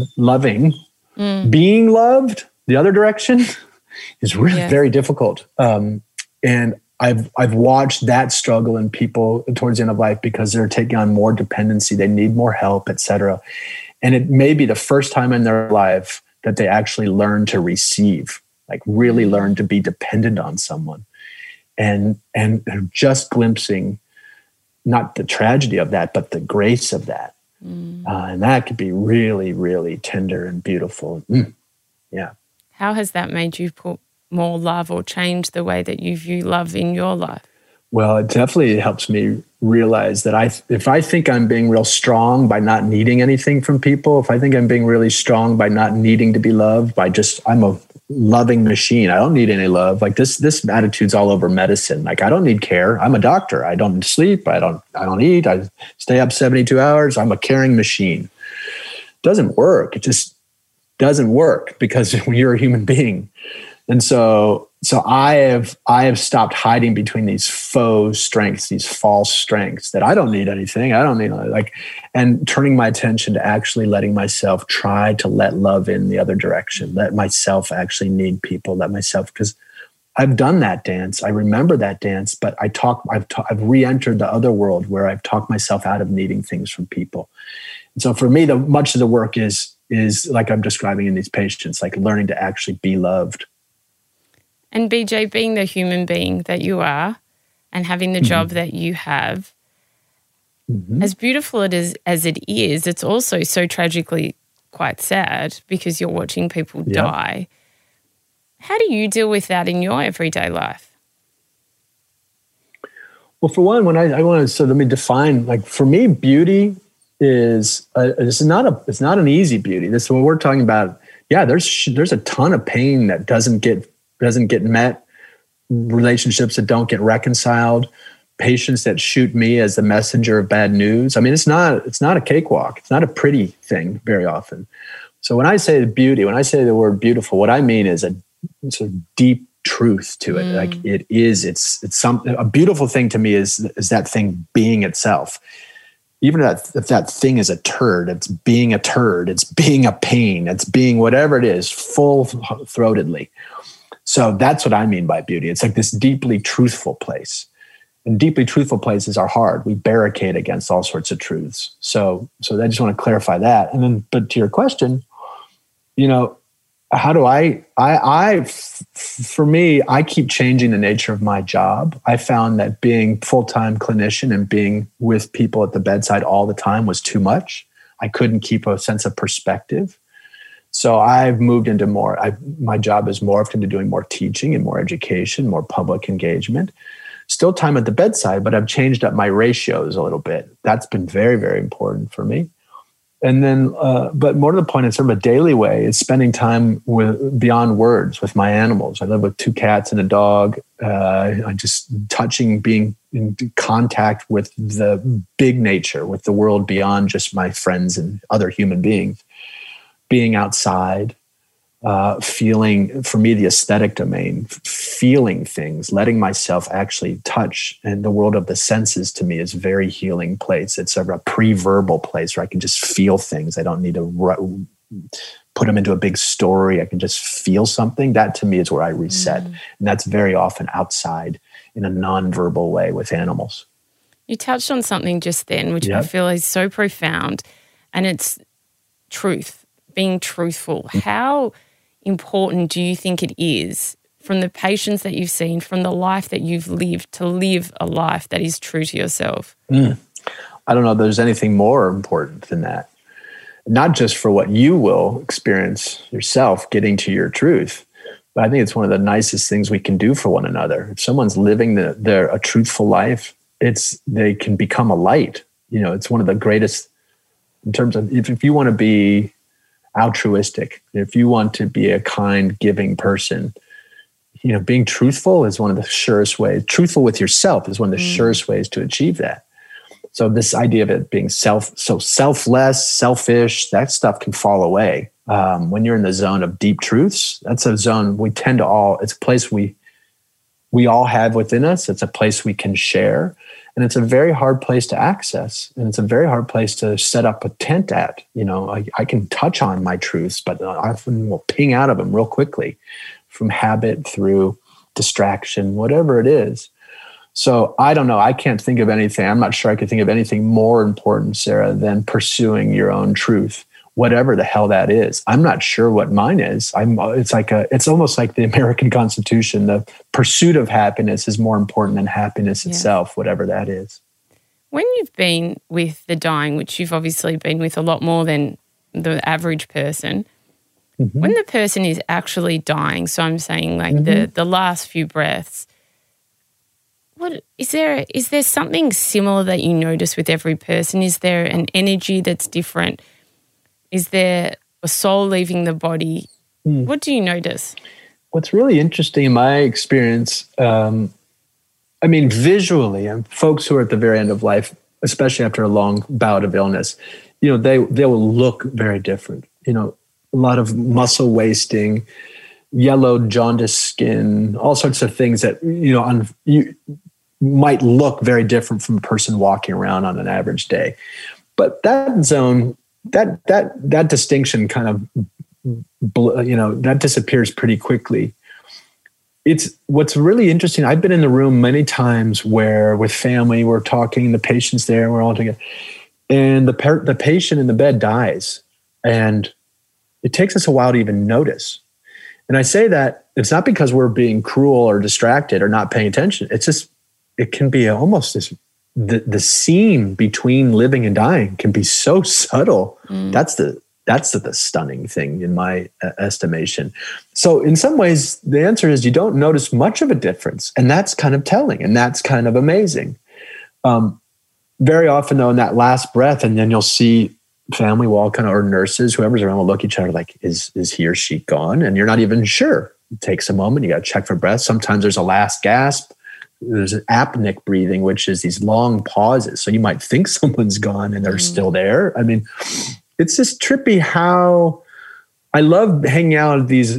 B: Being loved the other direction is really very difficult. And I've watched that struggle in people towards the end of life because they're taking on more dependency. They need more help, et cetera. And it may be the first time in their life that they actually learn to receive, like really learn to be dependent on someone. And just glimpsing not the tragedy of that, but the grace of that. And that could be really, really tender and beautiful. Yeah.
A: How has that made you put more love or change the way that you view love in your life?
B: Well, it definitely helps me realize that if I think I'm being real strong by not needing anything from people, if I think I'm being really strong by not needing to be loved, I'm a loving machine. I don't need any love. Like this attitude's all over medicine. Like I don't need care. I'm a doctor. I don't sleep. I don't eat. I stay up 72 hours. I'm a caring machine. Doesn't work. It just doesn't work because you're a human being. And so I have stopped hiding between these faux strengths, these false strengths that I don't need anything. I don't need and turning my attention to actually letting myself try to let love in the other direction, let myself actually need people, because I've done that dance. I remember that dance, but I've re-entered the other world where I've talked myself out of needing things from people. And so for me, much of the work is like I'm describing in these patients, like learning to actually be loved.
A: And BJ, being the human being that you are and having the job that you have, as beautiful as it is, it's also so tragically quite sad because you're watching people die. How do you deal with that in your everyday life?
B: Well, for one, when I want to, so let me define, like for me, beauty is it's not an easy beauty. This is what we're talking about. Yeah, there's a ton of pain that doesn't get met, relationships that don't get reconciled, patients that shoot me as the messenger of bad news. I mean, it's not a cakewalk. It's not a pretty thing very often. So when I say beauty, when I say the word beautiful, what I mean is a deep truth to it. Like it's something. A beautiful thing to me is that thing being itself. Even if that thing is a turd, it's being a turd, it's being a pain, it's being whatever it is, full-throatedly. So that's what I mean by beauty. It's like this deeply truthful place. And deeply truthful places are hard. We barricade against all sorts of truths. So I just want to clarify that. And then, but to your question, how do for me, I keep changing the nature of my job. I found that being full-time clinician and being with people at the bedside all the time was too much. I couldn't keep a sense of perspective. So I've moved into my job has morphed into doing more teaching and more education, more public engagement. Still time at the bedside, but I've changed up my ratios a little bit. That's been very, very important for me. And then, but more to the point, in sort of a daily way, is spending time beyond words with my animals. I live with 2 cats and a dog. I just touching, being in contact with the big nature, with the world beyond just my friends and other human beings. Being outside, feeling, for me, the aesthetic domain, feeling things, letting myself actually touch. And the world of the senses to me is a very healing place. It's a pre-verbal place where I can just feel things. I don't need to put them into a big story. I can just feel something. That to me is where I reset. And that's very often outside in a non-verbal way with animals.
A: You touched on something just then, which I feel is so profound, and it's truth, being truthful. How important do you think it is, from the patients that you've seen, from the life that you've lived, to live a life that is true to yourself?
B: I don't know if there's anything more important than that. Not just for what you will experience yourself, getting to your truth, but I think it's one of the nicest things we can do for one another. If someone's living a truthful life, they can become a light. It's one of the greatest in terms of if you want to be altruistic, if you want to be a kind, giving person, being truthful is one of the surest ways. Truthful with yourself is one of the surest ways to achieve that. So this idea of it being selfless, selfish, that stuff can fall away. When you're in the zone of deep truths, that's a zone we tend to it's a place we all have within us. It's a place we can share. And it's a very hard place to access. And it's a very hard place to set up a tent at. I can touch on my truths, but I often will ping out of them real quickly from habit, through distraction, whatever it is. So I don't know. I can't think of anything. I'm not sure I could think of anything more important, Sarah, than pursuing your own truth, whatever the hell that is. I'm not sure what mine is. It's almost like the American Constitution. The pursuit of happiness is more important than happiness itself, whatever that is.
A: When you've been with the dying, which you've obviously been with a lot more than the average person, when the person is actually dying, so I'm saying like the last few breaths, what is there something similar that you notice with every person? Is there an energy that's different? Is there a soul leaving the body? What do you notice?
B: What's really interesting in my experience, visually, and folks who are at the very end of life, especially after a long bout of illness, they will look very different. A lot of muscle wasting, yellow jaundiced skin, all sorts of things that you might look very different from a person walking around on an average day. But that zone, that distinction kind of, that disappears pretty quickly. It's what's really interesting. I've been in the room many times where with family, we're talking, the patient's there, we're all together, and the patient in the bed dies. And it takes us a while to even notice. And I say that it's not because we're being cruel or distracted or not paying attention. It's just, it can be almost this, the seam between living and dying can be so subtle. That's the stunning thing in my estimation. So in some ways, the answer is you don't notice much of a difference. And that's kind of telling, and that's kind of amazing. Very often though, in that last breath, and then you'll see family will all kind of, or nurses, whoever's around will look at each other like, is he or she gone? And you're not even sure. It takes a moment. You got to check for breath. Sometimes there's a last gasp. There's an apneic breathing, which is these long pauses. So you might think someone's gone and they're still there. It's just trippy how I love hanging out at these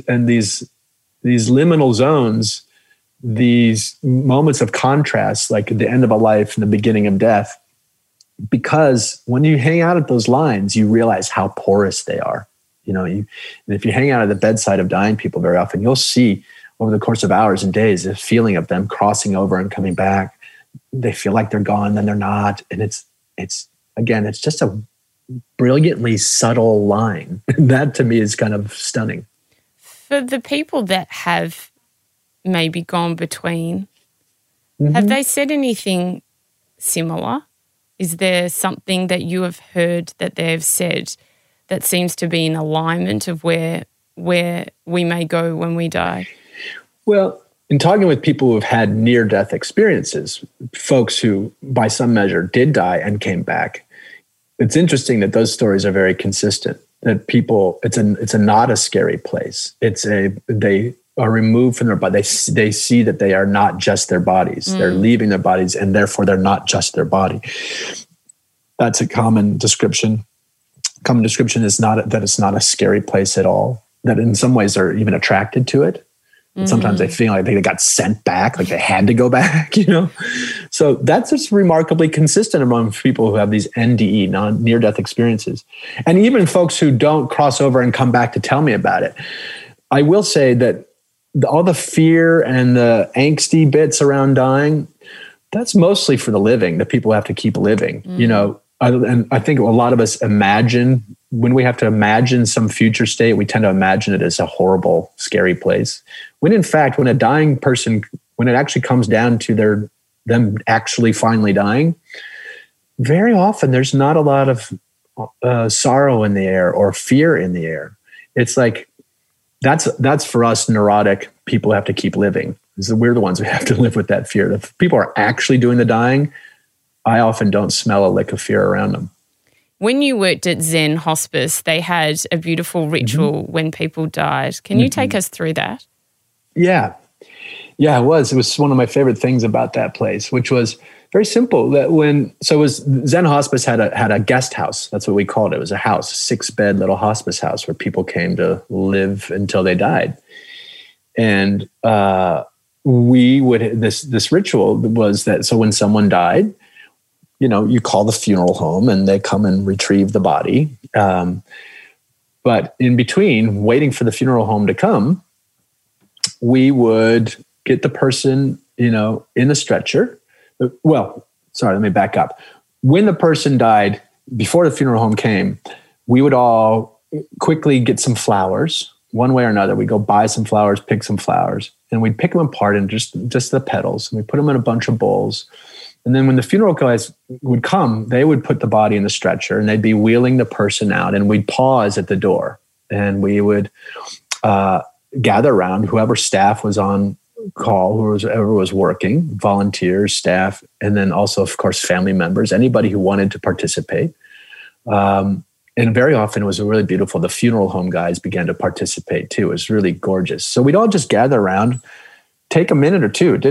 B: liminal zones, these moments of contrast, like at the end of a life and the beginning of death. Because when you hang out at those lines, you realize how porous they are. And if you hang out at the bedside of dying people very often, you'll see over the course of hours and days, the feeling of them crossing over and coming back. They feel like they're gone, then they're not. And it's just a brilliantly subtle line. That to me is kind of stunning.
A: For the people that have maybe gone between, have they said anything similar? Is there something that you have heard that they've said that seems to be in alignment of where we may go when we die?
B: Well, in talking with people who have had near-death experiences, folks who, by some measure, did die and came back, it's interesting that those stories are very consistent. That people, it's not a scary place. They are removed from their body. They see that they are not just their bodies. They're leaving their bodies, and therefore they're not just their body. That's a common description. Common description is not that it's not a scary place at all. That in some ways they're even attracted to it. And sometimes they feel like they got sent back, like they had to go back, So that's just remarkably consistent among people who have these NDE, near-death experiences. And even folks who don't cross over and come back to tell me about it. I will say that all the fear and the angsty bits around dying, that's mostly for the living, the people who have to keep living, And I think a lot of us imagine, when we have to imagine some future state, we tend to imagine it as a horrible, scary place. When in fact, when a dying person, when it actually comes down to them actually finally dying, very often there's not a lot of sorrow in the air or fear in the air. It's like, that's for us neurotic people who have to keep living. We're the ones who have to live with that fear. If people are actually doing the dying, I often don't smell a lick of fear around them.
A: When you worked at Zen Hospice, they had a beautiful ritual when people died. Can you take us through that? Yeah,
B: it was. It was one of my favorite things about that place, which was very simple. That Zen Hospice had a guest house. That's what we called it. It was a house, 6-bed little hospice house where people came to live until they died. And we would this ritual was that, so when someone died, you call the funeral home and they come and retrieve the body. But in between, waiting for the funeral home to come, we would get the person, in the stretcher. Well, sorry, let me back up. When the person died, before the funeral home came, we would all quickly get some flowers. One way or another, we'd go buy some flowers, pick some flowers, and we'd pick them apart and just the petals. And we put them in a bunch of bowls. And then when the funeral guys would come, they would put the body in the stretcher and they'd be wheeling the person out, and we'd pause at the door and we would gather around whoever staff was on call, whoever was working, volunteers, staff, and then also, of course, family members, anybody who wanted to participate. And very often it was really beautiful. The funeral home guys began to participate too. It was really gorgeous. So we'd all just gather around, take a minute or two. It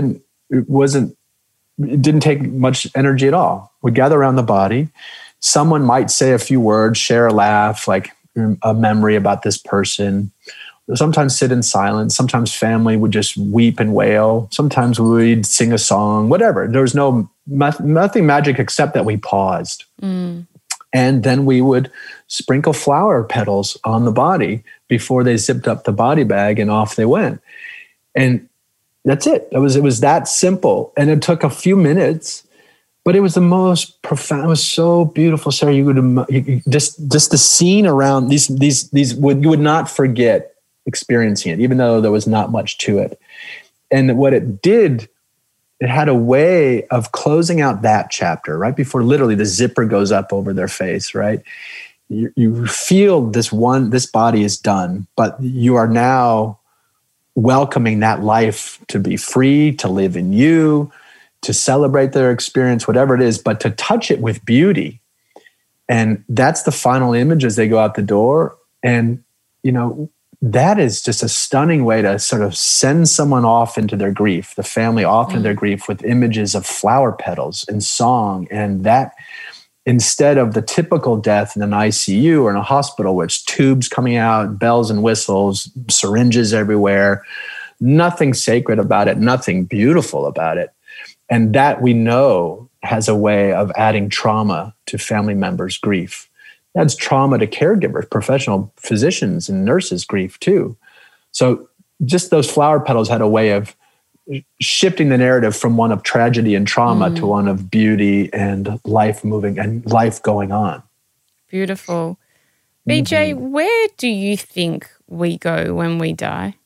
B: didn't take much energy at all. We'd gather around the body. Someone might say a few words, share a laugh, like a memory about this person. Sometimes sit in silence. Sometimes family would just weep and wail. Sometimes we'd sing a song, whatever. There was nothing magic except that we paused. And then we would sprinkle flower petals on the body before they zipped up the body bag and off they went. And that's it. It was that simple. And it took a few minutes, but it was the most profound. It was so beautiful, Sarah. You just the scene around these you would not forget experiencing it, even though there was not much to it. And what it did, it had a way of closing out that chapter right before literally the zipper goes up over their face, right? You feel this body is done, but you are now welcoming that life to be free, to live in you, to celebrate their experience, whatever it is, but to touch it with beauty. And that's the final image as they go out the door. And, that is just a stunning way to sort of send someone off into their grief, the family off into their grief, with images of flower petals and song. And that, instead of the typical death in an ICU or in a hospital, where it's tubes coming out, bells and whistles, syringes everywhere, nothing sacred about it, nothing beautiful about it. And that, we know, has a way of adding trauma to family members' grief. Adds trauma to caregivers, professional physicians and nurses' grief too. So just those flower petals had a way of shifting the narrative from one of tragedy and trauma to one of beauty and life moving and life going on.
A: Beautiful. BJ, where do you think we go when we die?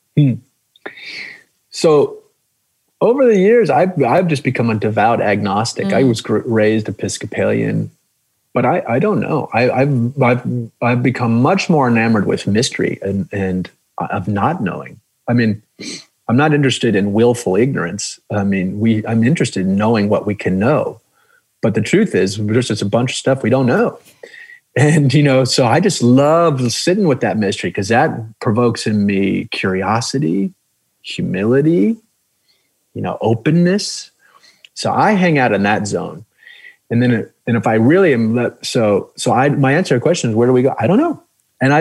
B: So over the years, I've just become a devout agnostic. I was raised Episcopalian. But I don't know. I've become much more enamored with mystery and of not knowing. I mean, I'm not interested in willful ignorance. I mean, I'm interested in knowing what we can know. But the truth is, there's just a bunch of stuff we don't know. And, so I just love sitting with that mystery, because that provokes in me curiosity, humility, openness. So I hang out in that zone. And then, and if I really am, my answer to the question is, where do we go? I don't know. And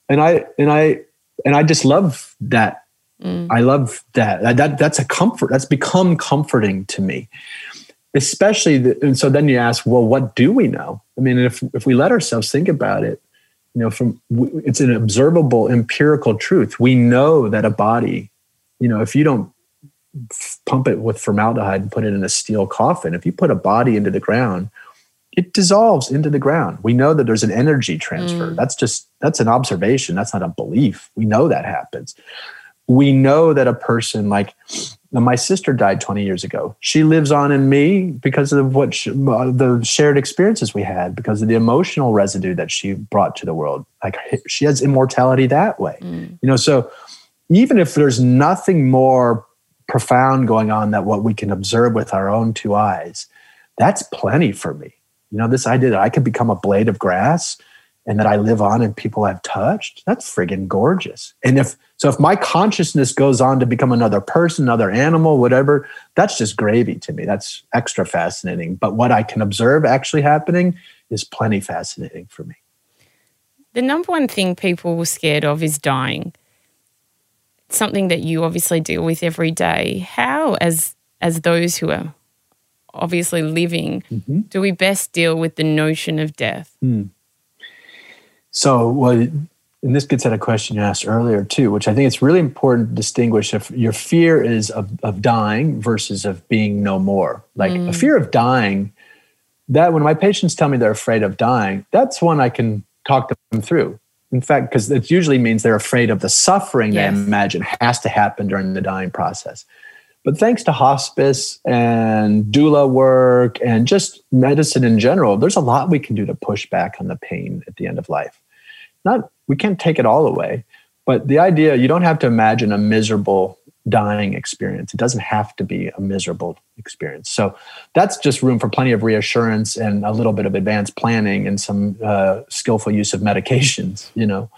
B: I just love that. I love that. That's a comfort. That's become comforting to me, especially. And so then you ask, well, what do we know? I mean, if we let ourselves think about it, it's an observable empirical truth. We know that a body, if you don't pump it with formaldehyde and put it in a steel coffin, if you put a body into the ground, it dissolves into the ground. We know that there's an energy transfer. That's an observation. That's not a belief. We know that happens. We know that a person like my sister died 20 years ago. She lives on in me because of the shared experiences we had, because of the emotional residue that she brought to the world. Like she has immortality that way. So even if there's nothing more profound going on than what we can observe with our own two eyes, that's plenty for me. This idea that I could become a blade of grass and that I live on and people I've touched, that's friggin' gorgeous. And if my consciousness goes on to become another person, another animal, whatever, that's just gravy to me. That's extra fascinating. But what I can observe actually happening is plenty fascinating for me.
A: The number one thing people were scared of is dying. It's something that you obviously deal with every day. How, as those who are obviously living, do we best deal with the notion of death?
B: So, and this gets at a question you asked earlier too, which I think it's really important to distinguish if your fear is of dying versus of being no more. Like a fear of dying, that when my patients tell me they're afraid of dying, that's one I can talk them through. In fact, because it usually means they're afraid of the suffering they imagine has to happen during the dying process. But thanks to hospice and doula work and just medicine in general, there's a lot we can do to push back on the pain at the end of life. We can't take it all away, but the idea, you don't have to imagine a miserable dying experience. It doesn't have to be a miserable experience. So that's just room for plenty of reassurance and a little bit of advanced planning and some skillful use of medications,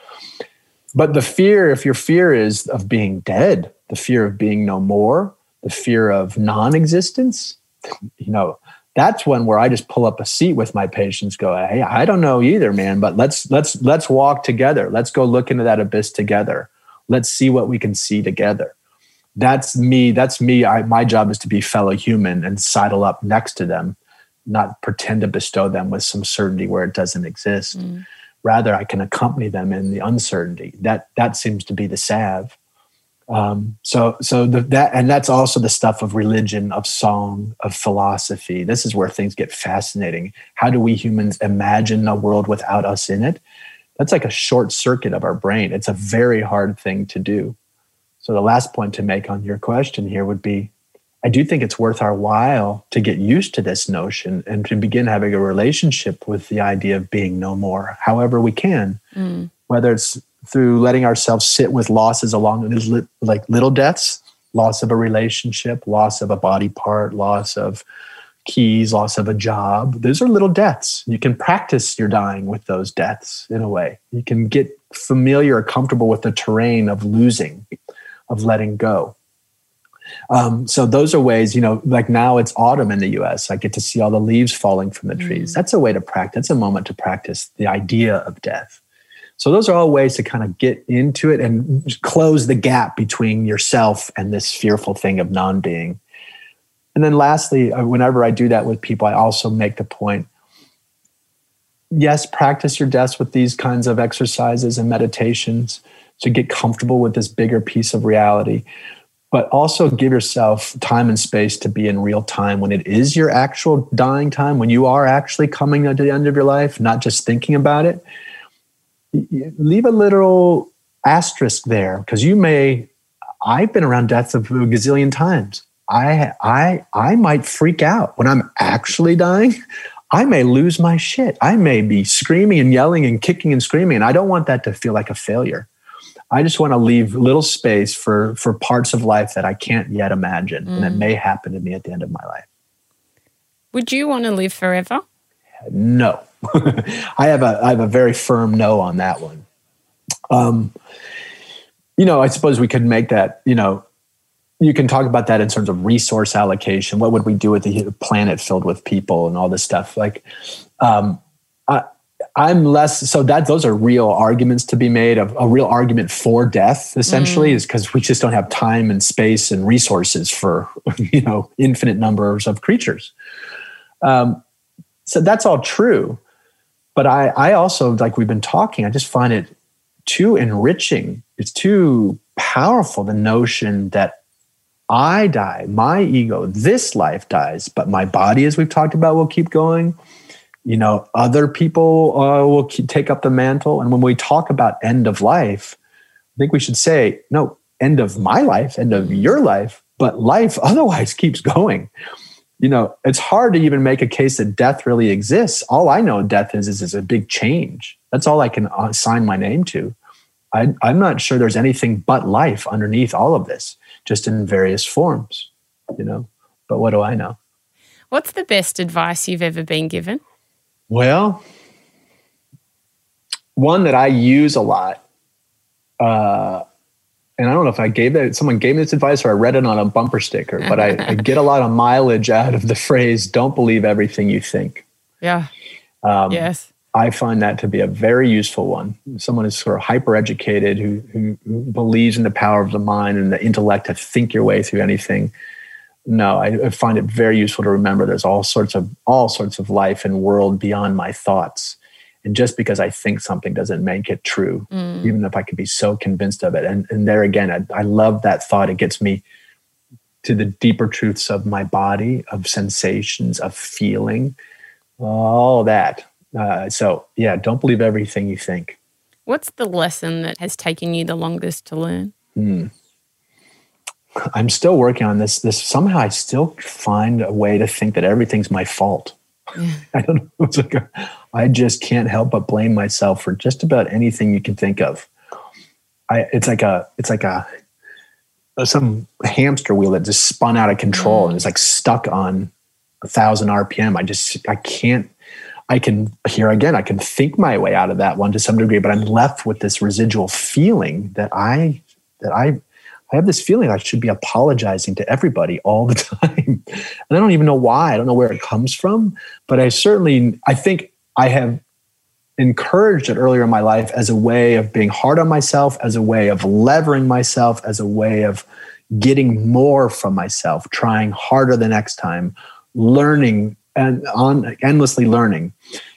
B: But the fear, if your fear is of being dead, the fear of being no more, the fear of non-existence, that's one where I just pull up a seat with my patients, go, hey, I don't know either, man, but let's walk together. Let's go look into that abyss together. Let's see what we can see together. That's me. My job is to be fellow human and sidle up next to them, not pretend to bestow them with some certainty where it doesn't exist. Rather, I can accompany them in the uncertainty. That seems to be the salve. And that's also the stuff of religion, of song, of philosophy. This is where things get fascinating. How do we humans imagine a world without us in it? That's like a short circuit of our brain. It's a very hard thing to do. So the last point to make on your question here would be, I do think it's worth our while to get used to this notion and to begin having a relationship with the idea of being no more, however we can, whether it's through letting ourselves sit with losses along like little deaths, loss of a relationship, loss of a body part, loss of keys, loss of a job. Those are little deaths. You can practice your dying with those deaths in a way. You can get familiar or comfortable with the terrain of losing, of letting go. So those are ways, like now it's autumn in the US. I get to see all the leaves falling from the trees. That's a way to practice. That's a moment to practice the idea of death. So those are all ways to kind of get into it and close the gap between yourself and this fearful thing of non-being. And then lastly, whenever I do that with people, I also make the point, yes, practice your deaths with these kinds of exercises and meditations to get comfortable with this bigger piece of reality, but also give yourself time and space to be in real time when it is your actual dying time, when you are actually coming to the end of your life, not just thinking about it. Leave a little asterisk there, because I've been around death a gazillion times. I might freak out when I'm actually dying. I may lose my shit. I may be screaming and yelling and kicking and screaming. And I don't want that to feel like a failure. I just want to leave little space for parts of life that I can't yet imagine. And it may happen to me at the end of my life.
A: Would you want to live forever?
B: No. I have a very firm no on that one. I suppose we could make that, you can talk about that in terms of resource allocation. What would we do with the planet filled with people and all this stuff? Like, I'm less, so that those are real arguments to be made. A real argument for death, essentially, is because we just don't have time and space and resources for, infinite numbers of creatures. So that's all true. But I also, like we've been talking, I just find it too enriching. It's too powerful, the notion that I die, my ego, this life dies, but my body, as we've talked about, will keep going. Other people will take up the mantle. And when we talk about end of life, I think we should say, no, end of my life, end of your life, but life otherwise keeps going. It's hard to even make a case that death really exists. All I know death is a big change. That's all I can assign my name to. I'm not sure there's anything but life underneath all of this, just in various forms, but what do I know?
A: What's the best advice you've ever been given?
B: Well, one that I use a lot, and I don't know if someone gave me this advice or I read it on a bumper sticker, but I get a lot of mileage out of the phrase, don't believe everything you think.
A: Yeah. Yes.
B: I find that to be a very useful one. Someone who's sort of hyper-educated, who believes in the power of the mind and the intellect to think your way through anything. No, I find it very useful to remember there's all sorts of life and world beyond my thoughts. And just because I think something doesn't make it true, even if I could be so convinced of it. And there again, I love that thought. It gets me to the deeper truths of my body, of sensations, of feeling, all that. So yeah, don't believe everything you think.
A: What's the lesson that has taken you the longest to learn?
B: I'm still working on this. Somehow I still find a way to think that everything's my fault. Yeah. I don't know. It's like I just can't help but blame myself for just about anything you can think of. It's like some hamster wheel that just spun out of control and is like stuck on 1,000 RPM. I can think my way out of that one to some degree, but I'm left with this residual feeling that I have this feeling I should be apologizing to everybody all the time. And I don't even know why. I don't know where it comes from, but I think I have encouraged it earlier in my life as a way of being hard on myself, as a way of levering myself, as a way of getting more from myself, trying harder the next time, learning and endlessly learning,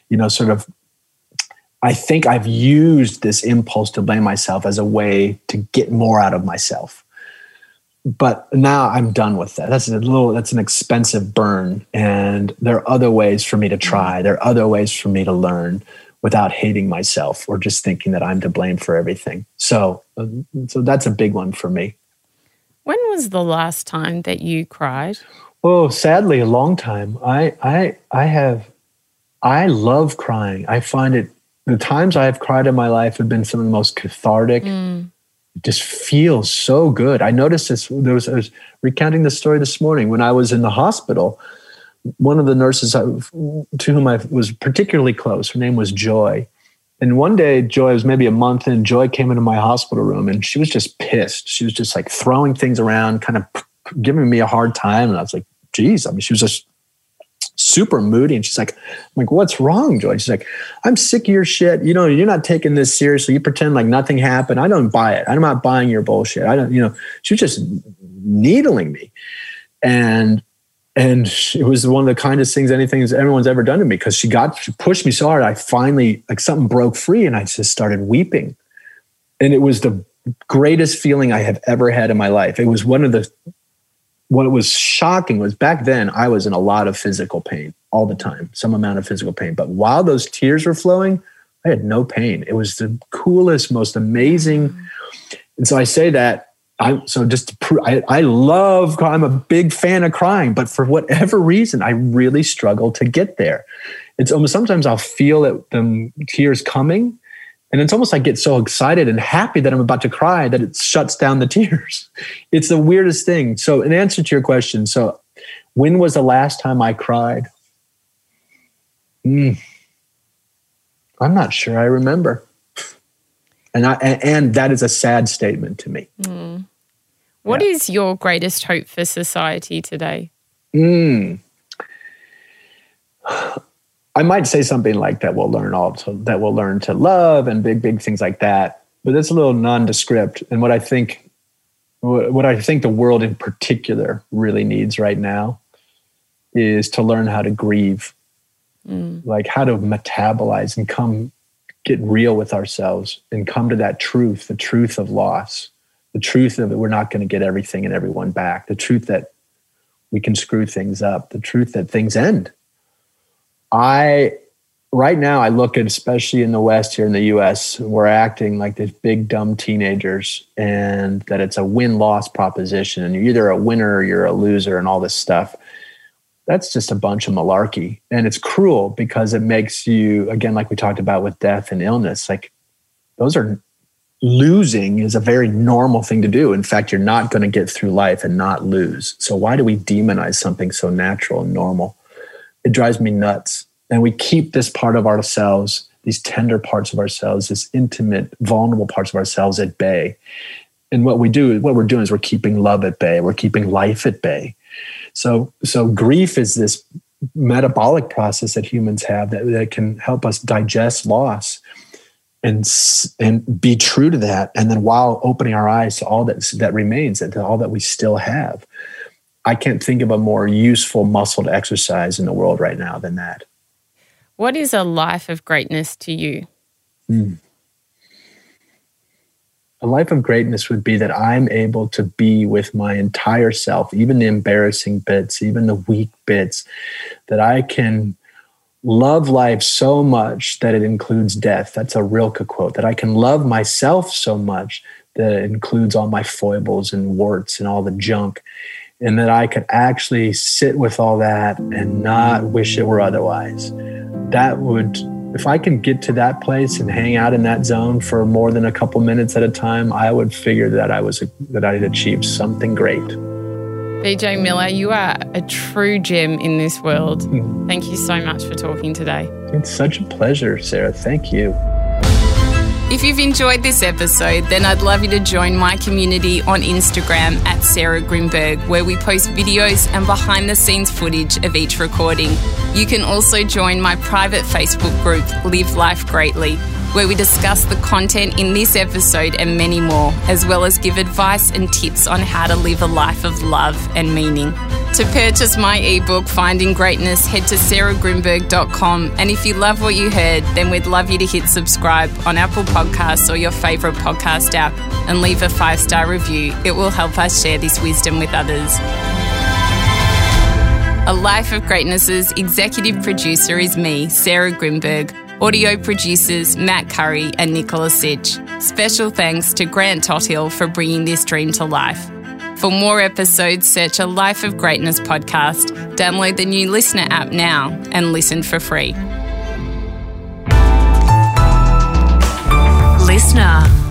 B: I think I've used this impulse to blame myself as a way to get more out of myself. But now I'm done with that. That's an expensive burn. And there are other ways for me to try. There are other ways for me to learn without hating myself or just thinking that I'm to blame for everything. So that's a big one for me.
A: When was the last time that you cried?
B: Oh, sadly, a long time. I love crying. I find it, the times I have cried in my life have been some of the most cathartic. It just feels so good. I noticed this. I was recounting the story this morning when I was in the hospital. One of the nurses to whom I was particularly close, her name was Joy. And one day, Joy, was maybe a month in, Joy came into my hospital room and she was just pissed. She was just like throwing things around, kind of giving me a hard time. And I was like, geez, she was just super moody. And she's like, what's wrong, Joy? She's like, I'm sick of your shit. You're not taking this seriously. You pretend like nothing happened. I don't buy it. I'm not buying your bullshit. She was just needling me. And it was one of the kindest things anyone's ever done to me, because she pushed me so hard. I finally, something broke free and I just started weeping. And it was the greatest feeling I have ever had in my life. It was what was shocking was back then I was in a lot of physical pain all the time, some amount of physical pain. But while those tears were flowing, I had no pain. It was the coolest, most amazing. And so I say that, I'm a big fan of crying, but for whatever reason, I really struggle to get there. It's almost, sometimes I'll feel the tears coming, and it's almost like I get so excited and happy that I'm about to cry that it shuts down the tears. It's the weirdest thing. So in answer to your question, so when was the last time I cried? I'm not sure I remember. And that is a sad statement to me.
A: What is your greatest hope for society today?
B: I might say something like that we'll learn to love and big things like that, but it's a little nondescript. And what I think the world in particular really needs right now is to learn how to grieve, like how to metabolize and get real with ourselves and come to that truth, the truth of loss, the truth of that we're not going to get everything and everyone back, the truth that we can screw things up, the truth that things end. Right now, I look at, especially in the West here in the US, we're acting like these big, dumb teenagers, and that it's a win-loss proposition. And you're either a winner or you're a loser and all this stuff. That's just a bunch of malarkey. And it's cruel because it makes you, again, like we talked about with death and illness, like losing is a very normal thing to do. In fact, you're not going to get through life and not lose. So why do we demonize something so natural and normal? It drives me nuts. And we keep this part of ourselves, these tender parts of ourselves, this intimate, vulnerable parts of ourselves at bay. And what we're doing is we're keeping love at bay. We're keeping life at bay. So grief is this metabolic process that humans have that can help us digest loss and be true to that. And then while opening our eyes to all that remains and to all that we still have. I can't think of a more useful muscle to exercise in the world right now than that.
A: What is a life of greatness to you?
B: A life of greatness would be that I'm able to be with my entire self, even the embarrassing bits, even the weak bits, that I can love life so much that it includes death. That's a Rilke quote, that I can love myself so much that it includes all my foibles and warts and all the junk. And that I could actually sit with all that and not wish it were otherwise. If I can get to that place and hang out in that zone for more than a couple minutes at a time, I would figure that I had achieved something great.
A: BJ Miller, you are a true gem in this world. Thank you so much for talking today.
B: It's such a pleasure, Sarah. Thank you.
A: If you've enjoyed this episode, then I'd love you to join my community on Instagram at Sarah Grimberg, where we post videos and behind-the-scenes footage of each recording. You can also join my private Facebook group, Live Life Greatly, where we discuss the content in this episode and many more, as well as give advice and tips on how to live a life of love and meaning. To purchase my ebook, Finding Greatness, head to sarahgrimberg.com. And if you love what you heard, then we'd love you to hit subscribe on Apple Podcasts or your favourite podcast app and leave a 5-star review. It will help us share this wisdom with others. A Life of Greatness's executive producer is me, Sarah Grimberg. Audio producers Matt Curry and Nicola Sitch. Special thanks to Grant Tothill for bringing this dream to life. For more episodes, search A Life of Greatness podcast, download the new Listener app now, and listen for free.
C: Listener.